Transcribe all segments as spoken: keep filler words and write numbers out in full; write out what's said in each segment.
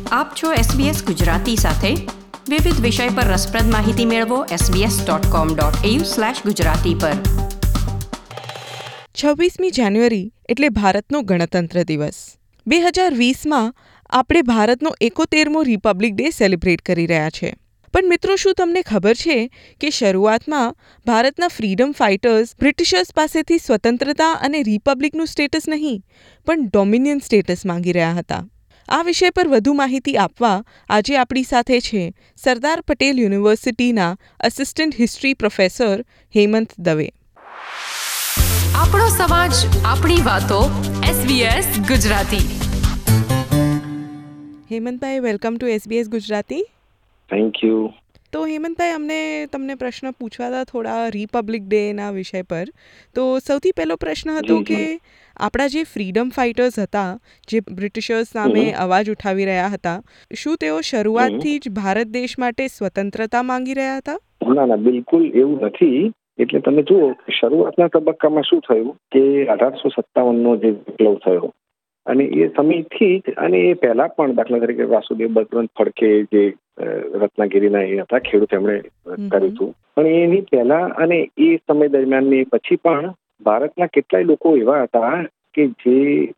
આપ છો એસબીએસ ગુજરાતી સાથે. વિવિધ વિષય પર રસપ્રદ માહિતી મેળવો SBS dot com dot AU slash Gujarati પર. છવ્વીસમી જાન્યુઆરી એટલે ભારતનો ગણતંત્ર દિવસ. બે હજાર વીસમાં આપણે ભારતનો એકોતેરમો રિપબ્લિક ડે સેલિબ્રેટ કરી રહ્યા છે. પણ મિત્રો, શું તમને ખબર છે કે શરૂઆતમાં ભારતના ફ્રીડમ ફાઇટર્સ બ્રિટિશર્સ પાસેથી સ્વતંત્રતા અને રિપબ્લિકનું સ્ટેટસ નહીં, પણ ડોમિનિયન સ્ટેટસ માંગી રહ્યા હતા. આ વિષય પર વધુ માહિતી આપવા આજે આપણી સાથે છે સરદાર પટેલ યુનિવર્સિટીના assistant history professor Hemant Dave. આપણો સમાજ, આપણી વાતો. એસબીએસ ગુજરાતી. હેમંતભાઈ, welcome to SBS Gujarati. Thank you. તો હેમંતભાઈ, અમને તમને પ્રશ્ન પૂછવા હતા થોડા રિપબ્લિક ડેના વિષય પર. તો સૌથી પહેલો પ્રશ્ન હતો કે આપણા જે ફ્રીડમ ફાઇટર્સ હતા, જે બ્રિટિશર્સ સામે અવાજ ઉઠાવી રહ્યા હતા, શું તેઓ શરૂઆતથી જ ભારત દેશ માટે સ્વતંત્રતા માંગી રહ્યા હતા? ના ના, બિલકુલ એવું નથી. એટલે તમે જુઓ, શરૂઆતના તબક્કામાં શું થયું કે અઢારસો સત્તાવન નો જે વિપ્લવ થયો, અને એ સમયથી જ, અને એ પહેલા પણ દાખલા તરીકે વાસુદેવ બળવંત ફડકે જે રત્નાગીરીના એ હતા ખેડૂત, એમણે કર્યું હતું. પણ એની પહેલા અને એ સમય દરમિયાન ને પછી પણ ભારતના કેટલાય લોકો એવા હતા કે જે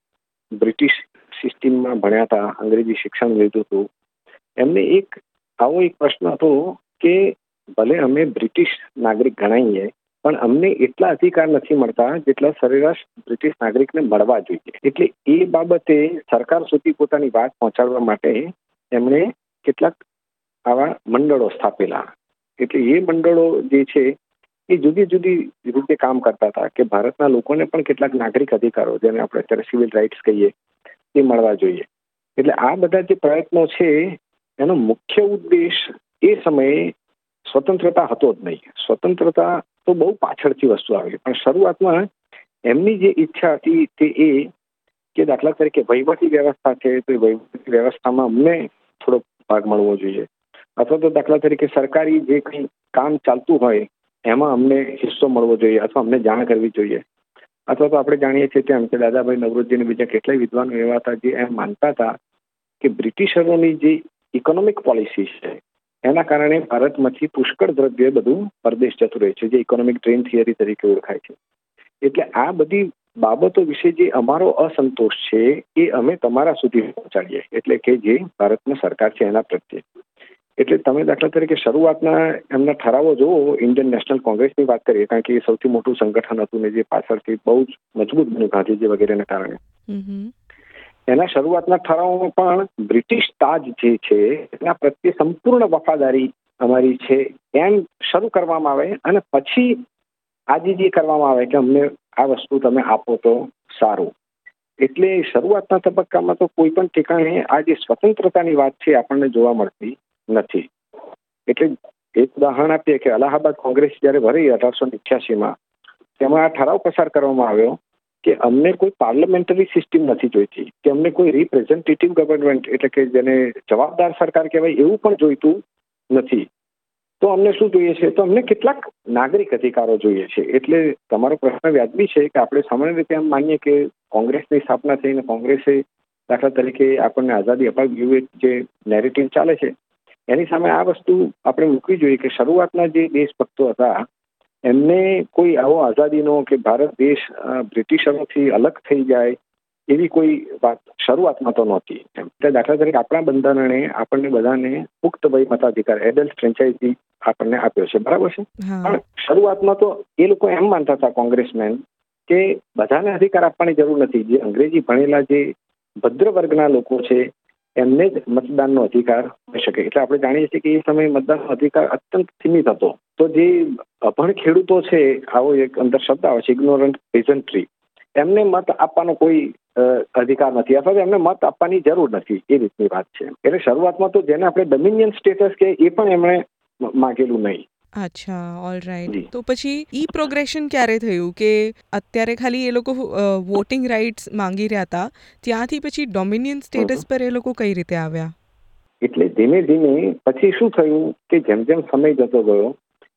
બ્રિટિશ સિસ્ટમમાં ભણ્યા હતા, અંગ્રેજી શિક્ષણ લીધું હતું. એમને એક આવો એક પ્રશ્ન હતો કે ભલે અમે બ્રિટિશ નાગરિક ગણાઈએ, પણ અમને એટલા અધિકાર નથી મળતા જેટલા સરેરાશ બ્રિટિશ નાગરિકને મળવા જોઈએ. એટલે એ બાબતે સરકાર સુધી પોતાની વાત પહોંચાડવા માટે એમણે કેટલાક આવા મંડળો સ્થાપેલા. એટલે એ મંડળો જે છે એ જુદી જુદી રીતે કામ કરતા હતા કે ભારતના લોકોને પણ કેટલાક નાગરિક અધિકારો, જેને આપણે અત્યારે સિવિલ રાઇટ્સ કહીએ, એ મળવા જોઈએ. એટલે આ બધા જે પ્રયત્નો છે એનો મુખ્ય ઉદ્દેશ એ સમયે સ્વતંત્રતા હતો જ નહીં. સ્વતંત્રતા તો બહુ પાછળથી વસ્તુ આવી, પણ શરૂઆતમાં એમની જે ઈચ્છા હતી તે એ કે દાખલા તરીકે વહીવટી વ્યવસ્થા છે, તો એ વહીવટી વ્યવસ્થામાં અમને થોડો ભાગ મળવો જોઈએ. અથવા તો દાખલા તરીકે સરકારી જે કંઈ કામ ચાલતું હોય એમાં અમને હિસ્સો મળવો જોઈએ, અથવા અમને જાણ કરવી જોઈએ. અથવા તો આપણે જાણીએ છીએ તેમ કે દાદાભાઈ નવરોજી અને બીજા કેટલાય વિદ્વાનો એવા હતા જે એમ માનતા હતા કે બ્રિટિશરોની જે ઇકોનોમિક પોલિસી છે એના કારણે ભારતમાંથી પુષ્કળ દ્રવ્ય બધું પરદેશ જતું રહે છે, જે ઇકોનોમિક ડ્રેન થિયરી તરીકે ઓળખાય છે. એટલે આ બધી બાબતો વિશે જે અમારો અસંતોષ છે એ અમે તમારા સુધી પહોંચાડીએ, એટલે કે જે ભારતની સરકાર છે એના પ્રત્યે. એટલે તમે દાખલા તરીકે શરૂઆતના એમના ઠરાવો જુઓ, ઇન્ડિયન નેશનલ કોંગ્રેસની વાત કરીએ, કારણ કે એ સૌથી મોટું સંગઠન હતું ને જે પાછળથી બહુ જ મજબૂત બન્યું ગાંધીજી વગેરેના કારણે. એના શરૂઆતના ઠરાવોમાં પણ બ્રિટિશ તાજ જે છે એના પ્રત્યે સંપૂર્ણ વફાદારી અમારી છે એમ શરૂ કરવામાં આવે, અને પછી આજીજી કરવામાં આવે કે અમને આ વસ્તુ તમે આપો તો સારું. એટલે શરૂઆતના તબક્કામાં તો કોઈ પણ ઠેકાણે આ જે સ્વતંત્રતાની વાત છે આપણને જોવા મળતી નથી. એટલે એક ઉદાહરણ આપીએ કે અલ્હાબાદ કોંગ્રેસ જયારે ભરી અઢારસો અઠ્યાસીમાં, તેમાં આ ઠરાવ પસાર કરવામાં આવ્યો કે અમને કોઈ પાર્લામેન્ટરી સિસ્ટમ નથી જોઈતી, કે અમને કોઈ રિપ્રેઝેન્ટેટિવ ગવર્નમેન્ટ, એટલે કે જેને જવાબદાર સરકાર કહેવાય, એવું પણ જોઈતું નથી. તો અમને શું જોઈએ છે? તો અમને કેટલાક નાગરિક અધિકારો જોઈએ છે. એટલે તમારો પ્રશ્ન વ્યાજબી છે કે આપણે સામાન્ય રીતે એમ માનીએ કે કોંગ્રેસની સ્થાપના થઈને કોંગ્રેસે દાખલા તરીકે આપણને આઝાદી અપાવી, એવું જે નેરેટિવ ચાલે છે એની સામે આ વસ્તુ આપણે મૂકવી જોઈએ કે શરૂઆતના જે દેશભક્તો હતા એમને કોઈ આવો આઝાદીનો કે ભારત દેશ બ્રિટિશરોથી અલગ થઈ જાય એવી કોઈ વાત શરૂઆતમાં તો નહોતી. એટલે દાખલા તરીકે આપણા બંધારણે આપણને બધાને પુખ્ત વય મતાધિકાર, એડલ્ટ ફ્રેન્ચાઇઝી આપણને આપ્યો છે, બરાબર છે. પણ શરૂઆતમાં તો એ લોકો એમ માનતા હતા કોંગ્રેસમેન કે બધાને અધિકાર આપવાની જરૂર નથી. જે અંગ્રેજી ભણેલા જે ભદ્ર વર્ગના લોકો છે એમને જ મતદાનનો અધિકાર હોઈ શકે. એટલે આપણે જાણીએ છીએ કે એ સમયે મતદાનનો અધિકાર અત્યંત સીમિત હતો. તો જે અભણ ખેડૂતો છે, આવો એક અંદર શબ્દ આવે છે ઇગ્નોરન્ટ પેઝન્ટ્રી, એમને મત આપવાનો કોઈ અધિકાર નથી, અથવા એમને મત આપવાની જરૂર નથી, એ રીતની વાત છે. એટલે શરૂઆતમાં તો જેને આપણે ડોમિનિયન સ્ટેટસ કે એ પણ એમણે માંગેલું નહીં. અચ્છા, ઓલ રાઈટ. તો પછી ઈ પ્રોગ્રેશન ક્યારે થયું કે અત્યારે ખાલી એ લોકો વોટિંગ રાઇટ્સ માંગી રહ્યા હતા, ત્યાંથી પછી ડોમિનિયન સ્ટેટસ પર એ લોકો કઈ રીતે આવ્યા? એટલે ધીમે ધીમે પછી શું થયું કે જેમ જેમ સમય જતો ગયો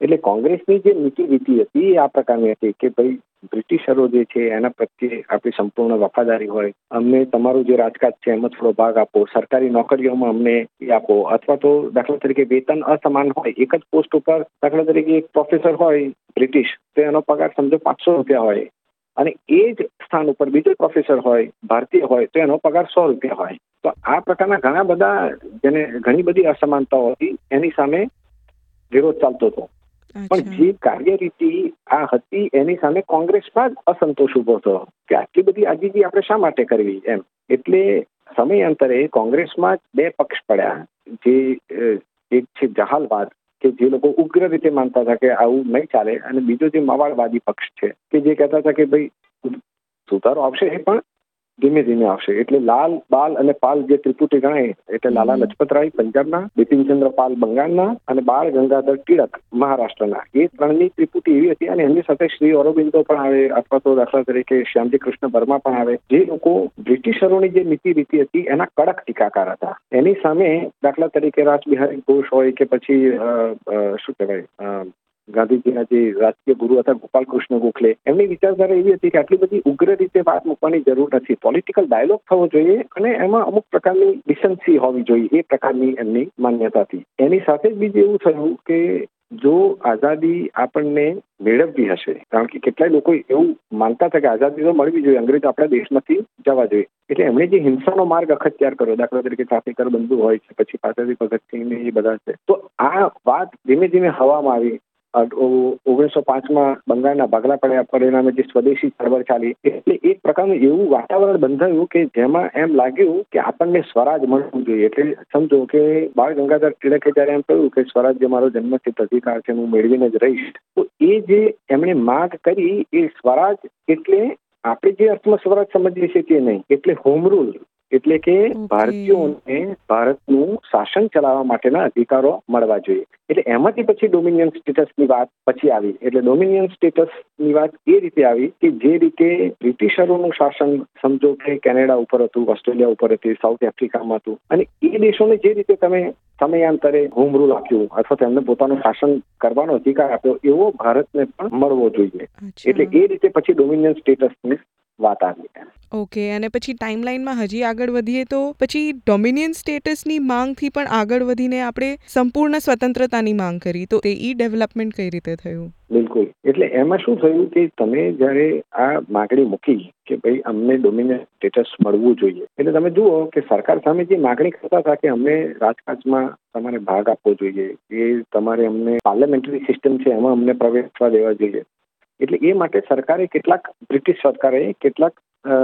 એટલે કોંગ્રેસની જે નીતિ રીતિ હતી એ આ પ્રકારની હતી કે ભાઈ બ્રિટિશરો જે છે એના પ્રત્યે આપણી સંપૂર્ણ વફાદારી હોય, અમને તમારું જે રાજકાજ છે એમાં થોડો ભાગ આપો, સરકારી નોકરીઓમાં અમને એ આપો, અથવા તો દાખલા તરીકે વેતન અસમાન હોય, એક જ પોસ્ટ ઉપર દાખલા તરીકે એક પ્રોફેસર હોય બ્રિટિશ તો એનો પગાર સમજો પાંચસો રૂપિયા હોય અને એ જ સ્થાન ઉપર બીજો પ્રોફેસર હોય ભારતીય હોય તો એનો પગાર સો રૂપિયા હોય. તો આ પ્રકારના ઘણા બધા જેને ઘણી બધી અસમાનતાઓ હતી એની સામે વિરોધ ચાલતો હતો. પણ જે કાર્યરીતિ આ હતી એની સામે કોંગ્રેસમાં જ અસંતોષ ઉભો હતો કે આટલી બધી આજીજી આપણે શા માટે કરવી એમ. એટલે સમયાંતરે કોંગ્રેસમાં જ બે પક્ષ પડ્યા. જે એક છે જહાલવાદ કે જે લોકો ઉગ્ર રીતે માનતા હતા કે આવું નહીં ચાલે, અને બીજો જે મવાળવાદી પક્ષ છે કે જે કહેતા હતા કે ભાઈ સુધારો આવશે પણ ધીમે ધીમે આવશે. એટલે લાલ, બાલ અને પાલ જે ત્રિપુટી ગણાય એટલે લાલા લજપતરાય પંજાબના, બિપિનચંદ્ર પાલ બંગાળના અને બાળ ગંગાધર ટિળક મહારાષ્ટ્રના, એ ત્રણની ત્રિપુટી એવી હતી. અને એમની સાથે શ્રી અરબિંદો પણ આવે, અથવા તો દાખલા તરીકે શ્યામજી કૃષ્ણ વર્મા પણ આવે, જે લોકો બ્રિટિશરોની જે નીતિ રીતિ હતી એના કડક ટીકાકાર હતા. એની સામે દાખલા તરીકે રાસબિહારી ઘોષ હોય કે પછી શું કહેવાય ગાંધીજીના જે રાજકીય ગુરુ હતા ગોપાલ કૃષ્ણ ગોખલે, એમની વિચારધારા એવી હતી કે આટલી બધી ઉગ્ર રીતે વાત મૂકવાની જરૂર નથી, પોલિટિકલ ડાયલોગ થવો જોઈએ અને એમાં અમુક પ્રકારની ડિસન્સી હોવી જોઈએ, એ પ્રકારની એમની માન્યતા હતી. એની સાથે જ બીજું એવું થયું કે જો આઝાદી આપણને મેળવવી હશે, કારણ કે કેટલાય લોકો એવું માનતા હતા કે આઝાદી તો મળવી જોઈએ, અંગ્રેજો આપણા દેશમાંથી જવા જોઈએ, એટલે એમણે જે હિંસાનો માર્ગ અખત્યાર કર્યો, દાખલા તરીકે ચાફેકર બંધુ હોય છે, પછી પાછળથી ભગતસિંહ ને એ બધા છે, તો આ વાત ધીમે ધીમે હવામાં આવી. ઓગણીસો પાંચમાં બંગાળના ભાગલા પડ્યા પરિણામે જે સ્વદેશી ચળવળ ચાલી, એટલે એક પ્રકારનું એવું વાતાવરણ બંધાયું કે જેમાં એમ લાગ્યું કે આપણને સ્વરાજ મળવું જોઈએ. એટલે સમજો કે બાળ ગંગાધર ટિળકે જયારે એમ કહ્યું કે સ્વરાજ્ય મારો જન્મસિદ્ધ અધિકાર છે, હું મેળવીને જ રહીશ, તો એ જે એમણે માગ કરી એ સ્વરાજ એટલે આપણે જે અર્થમાં સ્વરાજ સમજીએ છીએ તે નહીં, એટલે હોમ રૂલ, એટલે કે ભારતીયોને ભારતનું શાસન ચલાવવા માટેના અધિકારો મળવા જોઈએ. એટલે એમાંથી પછી ડોમિનિયન સ્ટેટસની વાત પછી આવી. એટલે ડોમિનિયન સ્ટેટસની વાત એ રીતે આવી કે જે રીતે બ્રિટિશરોનું શાસન સમજો કે કેનેડા ઉપર હતું, ઓસ્ટ્રેલિયા ઉપર હતી, સાઉથ આફ્રિકામાં હતું, અને એ દેશોને જે રીતે તમે સમયાંતરે હોમ રૂલ આપ્યું અથવા તેમને પોતાનું શાસન કરવાનો અધિકાર આપ્યો, એવો ભારતને પણ મળવો જોઈએ. એટલે એ રીતે પછી ડોમિનિયન સ્ટેટસની વાત આવી. ઓકે, અને પછી ટાઈમલાઈનમાં હજી આગળ વધીએ તો પછી ડોમિનિયન સ્ટેટસની માંગથી પણ આગળ વધીને આપણે સંપૂર્ણ સ્વતંત્રતાની માંગ કરી, તો તે ઈ ડેવલપમેન્ટ કઈ રીતે થયું? બિલકુલ. એટલે એમાં શું થયું કે તમે જયારે આ માગણી મૂકી કે ભાઈ અમને ડોમિનિયન સ્ટેટસ મળવું જોઈએ, એટલે તમે જુઓ કે સરકાર સામે જે માગણી કરતા હતા કે અમને રાજકાજમાં તમારે ભાગ આપવો જોઈએ, એ તમારે અમને પાર્લામેન્ટરી સિસ્ટમ છે એમાં અમને પ્રવેશવા દેવા જોઈએ, એટલે એ માટે સરકારે કેટલાક બ્રિટિશ સરકારે કેટલાક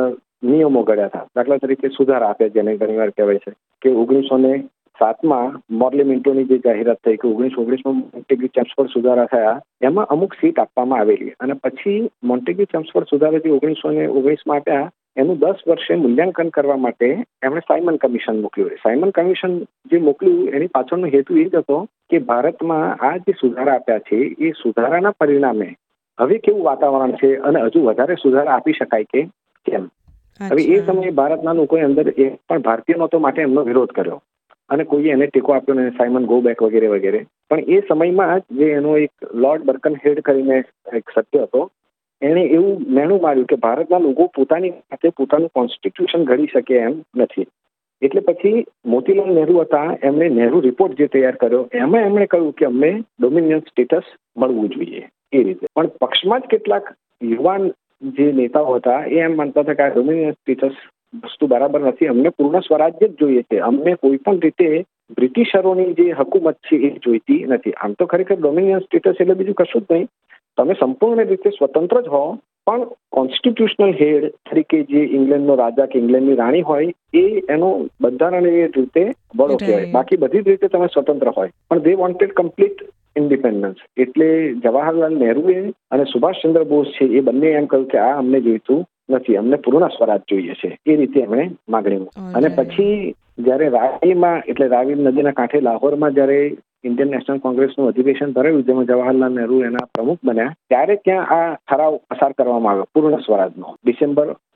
નિયમો ઘડ્યા હતા. દાખલા તરીકે સુધારા આપ્યા, જેને ઘણી વાર કહેવાય છે કે ઓગણીસો ને સાતમાં મોર્લે મિન્ટોની જે જાહેરાત થઈ કે ઓગણીસો ઓગણીસમાં મોન્ટેગ્યુ ચેમ્સફોર્ડ સુધારા થયા, એમાં અમુક સીટ આપવામાં આવેલી, અને પછી મોન્ટેગ્યુ ચેમ્સફોર્ડ સુધારા જે ઓગણીસો ને ઓગણીસમાં આપ્યા એનું દસ વર્ષે મૂલ્યાંકન કરવા માટે એમણે સાયમન કમિશન મોકલ્યું. સાયમન કમિશન જે મોકલ્યું એની પાછળનો હેતુ એ જ હતો કે ભારતમાં આ જે સુધારા આપ્યા છે એ સુધારાના પરિણામે હવે કેવું વાતાવરણ છે અને હજુ વધારે સુધારા આપી શકાય કે કેમ. હવે એ સમયે ભારતના લોકોએ અંદર એક પણ ભારતીય નહોતો માટે એમનો વિરોધ કર્યો અને કોઈએ એને ટેકો આપ્યો ને, સાયમન ગો બેક વગેરે વગેરે. પણ એ સમયમાં જે એનો એક લોર્ડ બર્કનહેડ કરીને એક સત્ય હતો, એણે એવું મેણું માર્યું કે ભારતના લોકો પોતાની સાથે પોતાનું કોન્સ્ટિટ્યુશન ઘડી શકે એમ નથી. એટલે પછી મોતીલાલ નહેરુ હતા, એમણે નહેરુ રિપોર્ટ જે તૈયાર કર્યો એમાં એમણે કહ્યું કે અમને ડોમિનિયન સ્ટેટસ મળવું જોઈએ એ રીતે. પણ પક્ષમાં જ કેટલાક યુવાન જે નેતાઓ હતા એ એમ માનતા હતા કે આ ડોમિનિયન સ્ટેટસ વસ્તુ બરાબર નથી, અમને પૂર્ણ સ્વરાજ્ય જ જોઈએ છે, અમને કોઈ પણ રીતે બ્રિટિશરોની જે હકુમત છે એ જોઈતી નથી. આમ તો ખરેખર ડોમિનિયન સ્ટેટસ એટલે બીજું કશું જ નહીં, તમે સંપૂર્ણ રીતે સ્વતંત્ર જ હો, પણ કોન્સ્ટિટ્યુશનલ હેડ તરીકે જે ઇંગ્લેન્ડનો રાજા કે ઇંગ્લેન્ડની રાણી હોય એ એનો બંધારણીય રીતે વડો કહેવાય, બાકી બધી જ રીતે તમે સ્વતંત્ર હોય. પણ દે વોન્ટેડ કમ્પ્લીટ ઇન્ડિપેન્ડન્સ. એટલે જવાહરલાલ નહેરુએ અને સુભાષચંદ્ર બોઝ છે એ બંને એમ કહ્યું કે આ અમને જોઈતું નથી, અમને પૂર્ણ સ્વરાજ જોઈએ છે, એ રીતે એમણે માગણી મૂકી. અને પછી જયારે રાવીમાં એટલે રાવી નદીના કાંઠે લાહોરમાં જયારે ઇન્ડિયન નેશનલ કોંગ્રેસનું અધિવેશન ભરાયું જેમાં જવાહરલાલ નહેરુ એના પ્રમુખ બન્યા, ત્યારે ત્યાં આ ઠરાવ પસાર કરવામાં આવ્યો પૂર્ણ સ્વરાજનો ડિસેમ્બર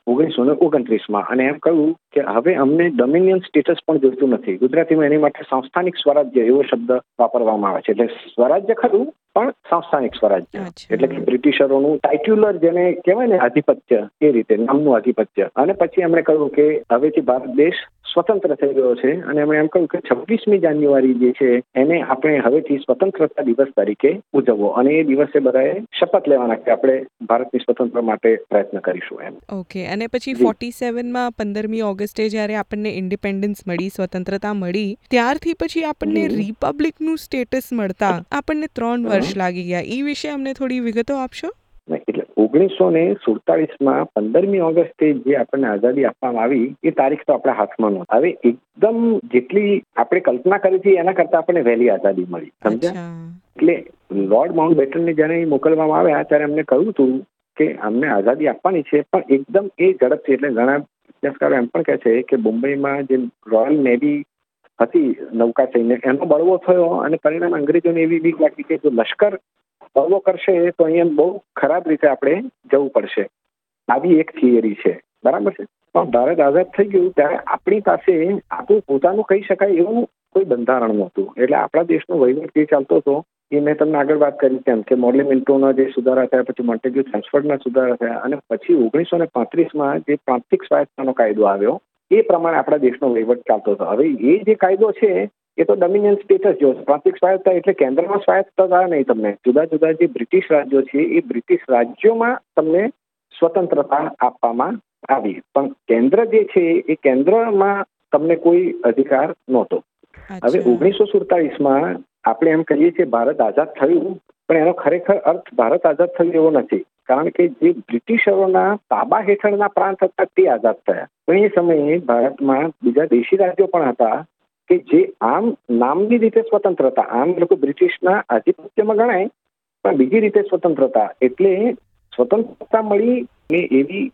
ઓગણીસો ને ઓગણત્રીસમાં અને એમ કહ્યું કે હવે અમને ડોમિનિયન સ્ટેટસ પણ જોઈતું નથી. ગુજરાતીમાં એની માટે સંસ્થાનિક સ્વરાજ્ય એવો શબ્દ વાપરવામાં આવે છે. એટલે સ્વરાજ્ય ખરું પણ સંસ્થાનિક સ્વરાજ્ય, એટલે કે બ્રિટિશરોનું ટાઇટ્યુલર જેને કહેવાય ને આધિપત્ય, એ રીતે નામનું આધિપત્ય. અને પછી એમણે કહ્યું કે હવેથી ભારત દેશ સ્વતંત્ર થઈ ગયો છે અને એમણે એમ કહ્યું કે છવ્વીસમી જાન્યુઆરી જે છે એને આપણે હવેથી સ્વતંત્રતા દિવસ તરીકે ઉજવવો અને એ દિવસે બધાએ શપથ લેવાના કે આપણે ભારતની સ્વતંત્ર માટે પ્રયત્ન કરીશું એમ. ઓકે. અને પછી ફોર્ટી સેવનમાં પંદરમી ઓગસ્ટે જ્યારે આપણને ઇન્ડિપેન્ડન્સ મળી, સ્વતંત્રતા મળી, ત્યારથી પછી આપણને રિપબ્લિકનું સ્ટેટસ મળતા આપણને ત્રણ વર્ષ લાગી ગયા. એ વિશે અમને થોડી વિગતો આપશો? એટલે ઓગણીસો ને સુડતાલીસમાં પંદરમી ઓગસ્ટે જે આપણને આઝાદી આપવામાં આવી એ તારીખ તો આપણા હાથમાં નહોતી. હવે એકદમ જેટલી આપણે કલ્પના કરી હતી એના કરતા આપણને વહેલી આઝાદી મળી, સમજ્યા? એટલે લોર્ડ માઉન્ટ બેટનને જયારે મોકલવામાં આવ્યા ત્યારે એમને કહ્યું હતું કે અમને આઝાદી આપવાની છે, પણ એકદમ એ ઝડપથી. એટલે ઘણા ઇતિહાસકારો એમ પણ કહે છે કે મુંબઈમાં જે રોયલ નેવી હતી, નૌકા સૈન્ય, એનો બળવો થયો અને પરિણામે અંગ્રેજોને એવી બીક લાગી કે જો લશ્કર બળવો કરશે તો અહીંયા બહુ ખરાબ રીતે આપણે જવું પડશે. આવી એક થિયરી છે, બરાબર છે. પણ ભારત આઝાદ થઈ ગયું ત્યારે આપણી પાસે આપણું પોતાનું કહી શકાય એવું કોઈ બંધારણ નહોતું. એટલે આપણા દેશનો વહીવટ જે ચાલતો હતો એ મેં તમને આગળ વાત કરી તેમ કે મોર્લે મિન્ટોના જે સુધારા થયા, પછી મોન્ટેગ્યુ ચેમ્સફોર્ડના સુધારા થયા અને પછી ઓગણીસો ને પાંત્રીસમાં જે પ્રાંતિક સ્વાયત્તતાનો કાયદો આવ્યો એ પ્રમાણે આપણા દેશનો વહીવટ ચાલતો હતો. હવે એ જે કાયદો છે એ તો ડોમિનિયન સ્ટેટસ જો પ્રાંતિક સ્વાયત્તતા એટલે કેન્દ્રમાં સ્વાયત્તતા નહીં. તમને જુદા જુદા જે બ્રિટિશ રાજ્યો છે એ બ્રિટિશ રાજ્યોમાં તમને સ્વતંત્રતા આપવામાં આવી, પણ કેન્દ્ર જે છે એ કેન્દ્રમાં તમને કોઈ અધિકાર નહોતો. હવે ઓગણીસો સુડતાલીસમાં આપણે એમ કહીએ છીએ ભારત આઝાદ થયું, પણ એનો ખરેખર અર્થ ભારત આઝાદ થયું એવો નથી, કારણ કે જે બ્રિટિશરોના તાબા હેઠળના પ્રાંત હતા તે આઝાદ થયા. પણ એ સમયે ભારતમાં બીજા દેશી રાજ્યો પણ હતા કે જે આમ નામની રીતે સ્વતંત્ર હતા. આમ લોકો બ્રિટિશના આધિપત્યમાં ગણાય પણ બીજી રીતે સ્વતંત્રતા. એટલે સ્વતંત્રતા મળી ને એવી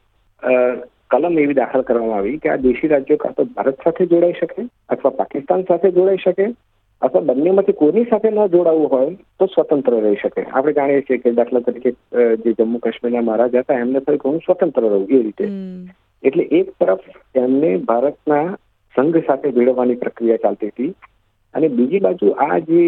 કલમ એવી દાખલ કરવામાં આવી કે આ દેશી રાજ્યો કાં તો ભારત સાથે જોડાઈ શકે અથવા પાકિસ્તાન સાથે જોડાઈ શકે અથવા બંનેમાંથી કોઈની સાથે ન જોડાવવું હોય તો સ્વતંત્ર રહી શકે. આપણે જાણીએ છીએ કે દાખલા તરીકે જે જમ્મુ કાશ્મીરના મહારાજા હતા એમને થયું કે હું સ્વતંત્ર રહું એ રીતે. એટલે એક તરફ એમને ભારતના સંઘ સાથે ભેળવવાની પ્રક્રિયા ચાલતી હતી અને બીજી બાજુ આ જે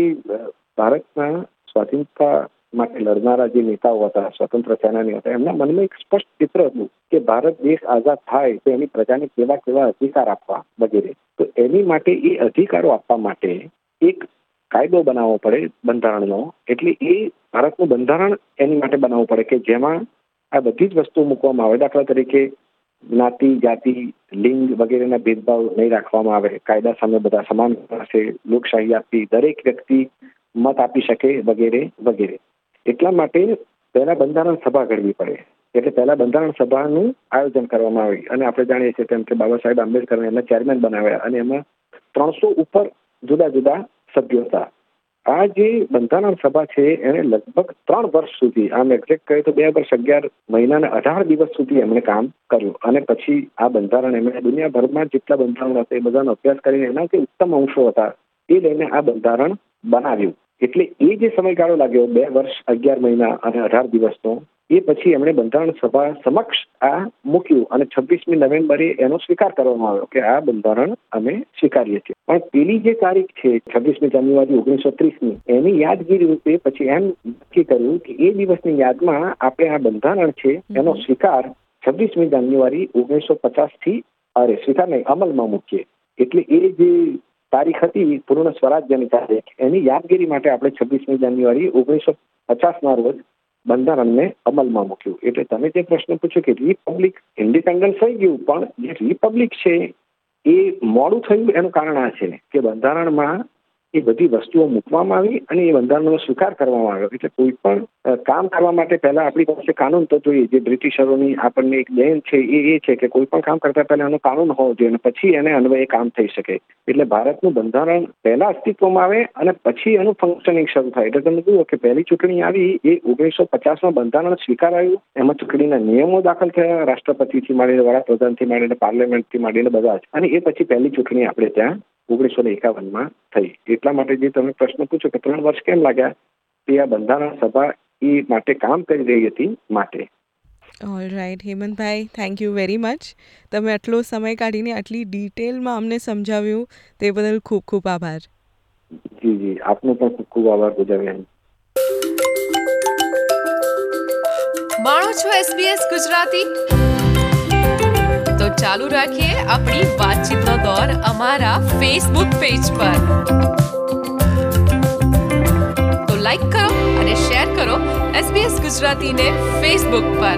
ભારતના સ્વાધીનતા માટે લડનારા જે નેતાઓ હતા, સ્વતંત્ર સેનાનીઓ હતા, એમના મનમાં એક સ્પષ્ટ ચિત્ર હતું કે ભારત દેશ આઝાદ થાય તો એની પ્રજાને કેવા કેવા અધિકાર આપવા વગેરે. તો એની માટે એ અધિકારો આપવા માટે એક કાયદો બનાવવો પડે બંધારણનો. એટલે એ ભારતનું બંધારણ એની માટે બનાવવું પડે કે જેમાં આ બધી જ વસ્તુઓ મૂકવામાં આવે. દાખલા તરીકે જ્ઞાતિ, જાતિ, લિંગ વગેરેના ભેદભાવ નહીં રાખવામાં આવે, કાયદા સામે બધા સમાન હશે, લોકશાહી આપી, દરેક વ્યક્તિ મત આપી શકે વગેરે વગેરે. એટલા માટે પહેલા બંધારણ સભા ઘડવી પડે. એટલે પહેલા બંધારણ સભાનું આયોજન કરવામાં આવ્યું અને આપણે જાણીએ છીએ તેમ કે બાબા સાહેબ આંબેડકરને એમના ચેરમેન બનાવ્યા અને એમાં ત્રણસો ઉપર જુદા જુદા સભ્યો હતા. આ જે બંધારણ સભા છે એને લગભગ ત્રણ વર્ષ સુધી, આમ એક્ઝેક્ટ કહે તો બે વર્ષ અગિયાર મહિના ને અઢાર દિવસ સુધી એમણે કામ કર્યું અને પછી આ બંધારણ એમણે દુનિયાભરમાં જેટલા બંધારણ હતા એ બધાનો અભ્યાસ કરીને એના જે ઉત્તમ અંશો હતા એ લઈને આ બંધારણ બનાવ્યું. એટલે એ જે સમયગાળો લાગ્યો બે વર્ષ અગિયાર મહિના અને અઢાર દિવસનો, એ પછી એમણે બંધારણ સભા સમક્ષ આ મૂક્યું અને છવ્વીસમી નવેમ્બરે એનો સ્વીકાર કરવામાં આવ્યો કે આ બંધારણ અમે સ્વીકારીએ છીએ. પણ પેલી જે તારીખ છે છવ્વીસમી જાન્યુઆરી ઓગણીસો ત્રીસની, એની યાદગીરી રૂપે પછી એમ નક્કી કર્યું કે એ દિવસની યાદમાં આપણે આ બંધારણ છે એનો સ્વીકાર છવ્વીસમી જાન્યુઆરી ઓગણીસો પચાસ થી અરે સ્વીકાર નહીં અમલમાં મૂકીએ. એટલે એ જે તારીખ હતી પૂર્ણ સ્વરાજ્યની તારીખ, એની યાદગીરી માટે આપણે છવ્વીસમી જાન્યુઆરી ઓગણીસો પચાસના રોજ બંધારણને અમલમાં મૂક્યું. એટલે તમે જે પ્રશ્ન પૂછ્યો કે રિપબ્લિક ઇન્ડિપેન્ડન્સ થઈ ગયું, પણ જે રિપબ્લિક છે એ મોડું થયું એનું કારણ આ છે કે બંધારણમાં એ બધી વસ્તુઓ મૂકવામાં આવી અને એ બંધારણનો સ્વીકાર કરવામાં આવ્યો. એટલે કોઈ પણ કામ કરવા માટે પહેલા આપણી પાસે કાનૂન તો જોઈએ. જે બ્રિટિશરોની આપણને એક દેન છે એ એ છે કે કોઈ પણ કામ કરતા પહેલા એનો કાનૂન હોવો જોઈએ અને પછી એને અન્વયે કામ થઈ શકે. એટલે ભારતનું બંધારણ પહેલા અસ્તિત્વમાં આવે અને પછી એનું ફંક્શનિંગ શરૂ થાય. એટલે તમે જુઓ કે પહેલી ચૂંટણી આવી એ ઓગણીસો પચાસમાં બંધારણ સ્વીકારાયું, એમાં ચૂંટણીના નિયમો દાખલ થયા, રાષ્ટ્રપતિથી માંડીને વડાપ્રધાનથી માંડીને પાર્લામેન્ટથી માંડીને બધા જ, અને એ પછી પહેલી ચૂંટણી આપણે ત્યાં ઓગણીસો ને એકાવનમાં થઈ. એટલા માટે જે તમે પ્રશ્ન પૂછો કે ત્રણ વર્ષ કેમ લાગ્યા, તે આ બંધારણ સભા એ માટે કામ કરી રહી હતી માટે. ઓલ રાઈટ હેમંતભાઈ, થેન્ક યુ વેરી મચ. તમે આટલો સમય કાઢીને આટલી ડિટેલમાં અમને સમજાવ્યું તે બદલ ખૂબ ખૂબ આભાર. જી જી આપનો પણ ખૂબ ખૂબ આભાર ગુજાવ્યા. માણો છો એસબીએસ ગુજરાતી? તો ચાલુ રાખીએ આપણી વાતચીતનો દોર અમારા ફેસબુક પેજ પર. તો લાઈક કરો અને શેર કરો એસબીએસ ગુજરાતીને ફેસબુક પર.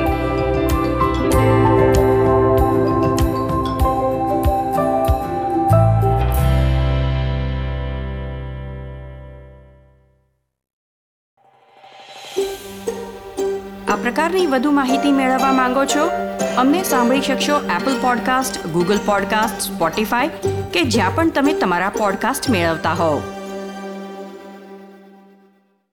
આ પ્રકારની વધુ માહિતી મેળવવા માંગો છો? અમને સાંભળી શકશો Apple podcast, Google podcast, Spotify કે જ્યાં પણ તમે તમારા પોડકાસ્ટ મેળવતા હોવ.